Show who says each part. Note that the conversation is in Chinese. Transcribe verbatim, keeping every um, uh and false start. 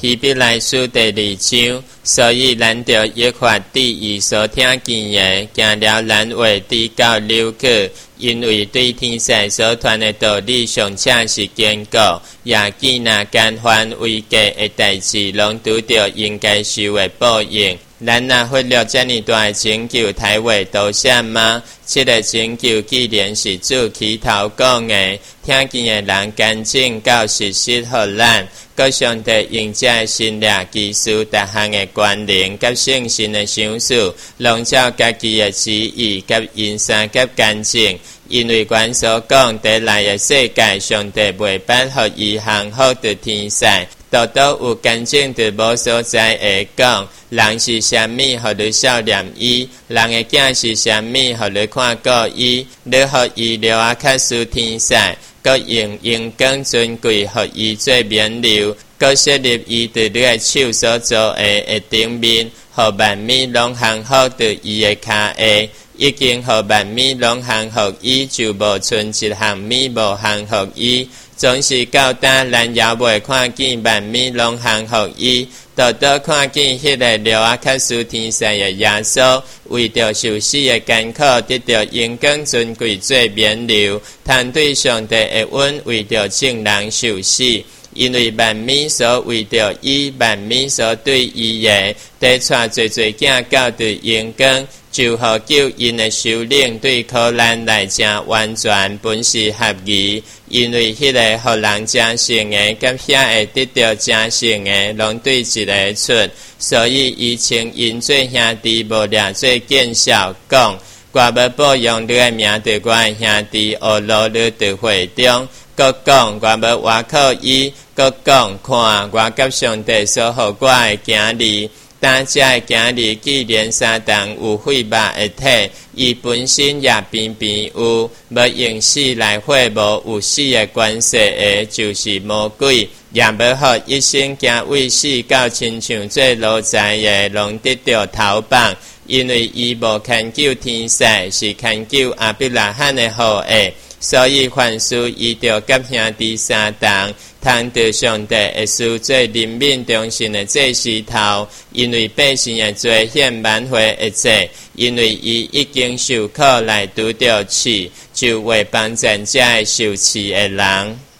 Speaker 1: 希伯来书第二章，所以咱着约法第二所听见的，行了咱话直到流去，因为对天使所传的道理尚且是坚固，也见那干犯违格的代志，拢拄着应该受的报应。咱若忽略这么大的拯救，台话多啥吗？这个拯救既然是主起头讲的，听见的人干净到实施予咱，佮上帝用这个新约基础逐项的关联，佮圣神的赏赐，拢照家己的旨意，佮因三佮干净。因为阮所讲得来的世界，上帝袂颁予伊幸福的天使。多多有干净的无所在会讲，人是啥物，互你少念伊；人的囝是啥物，互你看过伊。你互伊留啊较输天使，佮用用光尊贵，互伊做冕旒，佮设立伊伫你的手所做的的顶面，互万米拢幸福伫伊的骹下。已经互万米拢幸福伊，就无剩一项米无幸福伊。总是到呾咱也袂看见万米拢幸福伊，多多看见迄个留啊较输天使的耶稣，为着受死的艰苦，得到荣光尊贵做冕旒，通对上帝的恩，为着圣人受死。因为万米所为着伊，万米所对伊的，得带做做囝到对荣光，就互救因的首领对苦难来正完全本是合宜。因为迄个互人正成的，甲遐会得到正成的，拢对一个出，所以伊称因做兄弟，无掠做见笑，讲我要保养你的名，对我的兄弟，学罗你伫会中。佮讲我要挖靠伊，佮讲看我甲上帝所予我的行李。但这的行李既然撒旦有血肉的体，伊本身也偏偏有，要用死来毁无有死的关系的，就是魔鬼。也要予一生行为死到亲像做奴才的，拢得到头棒。因为伊无牵救天使，是牵救阿伯拉罕的后裔。所以凡事伊着甲兄弟相同，通得上帝的事做人民中心的这时头，因为百姓的罪显挽回一切，因为伊已经受苦来拄着试，就为帮助这受试的人。